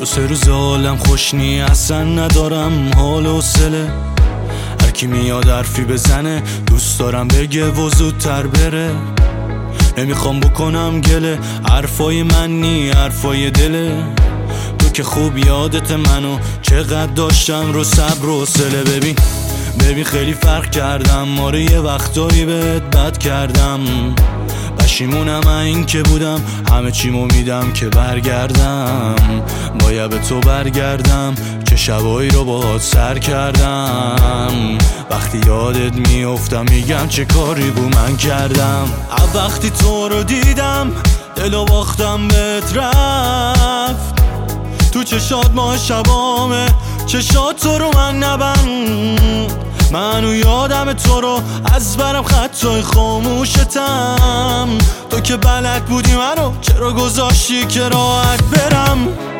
2-3 روز حالم خوش نی، اصلا ندارم حال و حوصله. هر کی میاد حرفی بزنه دوست دارم بگه و زودتر بره. نمیخوام بکنم گله، حرفای من نی حرفای دله. تو که خوب یادت منو چقدر داشتم رو صبر و حوصله. ببین خیلی فرق کردم، آره یه وقتایی بهت بد کردم. پشیمونم این که بودم همه چیمو میدم که برگردم. باید به تو برگردم چه شبایی رو باهات سر کردم. وقتی یادت میافتم میگم چه کاری بو من کردم. وقتی تو رو دیدم دلو باختم بهت رفت. تو چشات ماه شبامه، چشات تو رو من نبند. منو یادم تو رو از برم خطای خاموشتم. تو که بلد بودی منو چرا گذاشتی که راحت برم.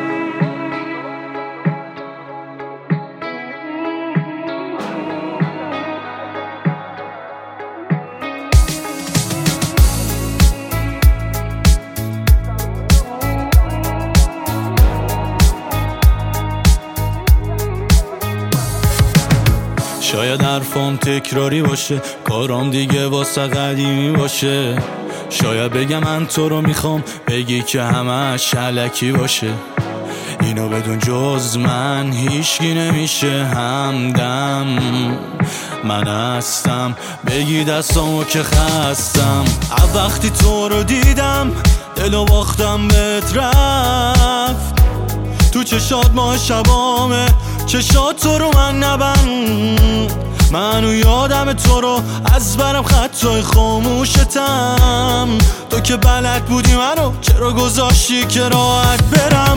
شاید حرفام تکراری باشه، کارام دیگه واسه قدیمی باشه. شاید بگم من تو رو میخوام، بگی که همش الکی باشه. اینو بدون جز من هیچکی نمیشه همدم. من هستم بگی دستامو که خستم. وقتی تو رو دیدم دلو باختم بهت رفت. تو چشات ماه شبامه، چشات تو رو من نبند. منو یادم تو رو از برم خطای خاموشتم. تو که بلد بودی منو چرا گذاشتی که راحت برم.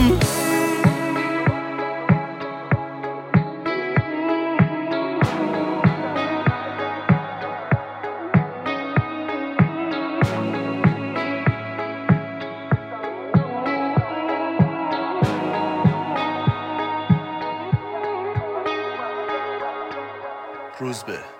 روزبه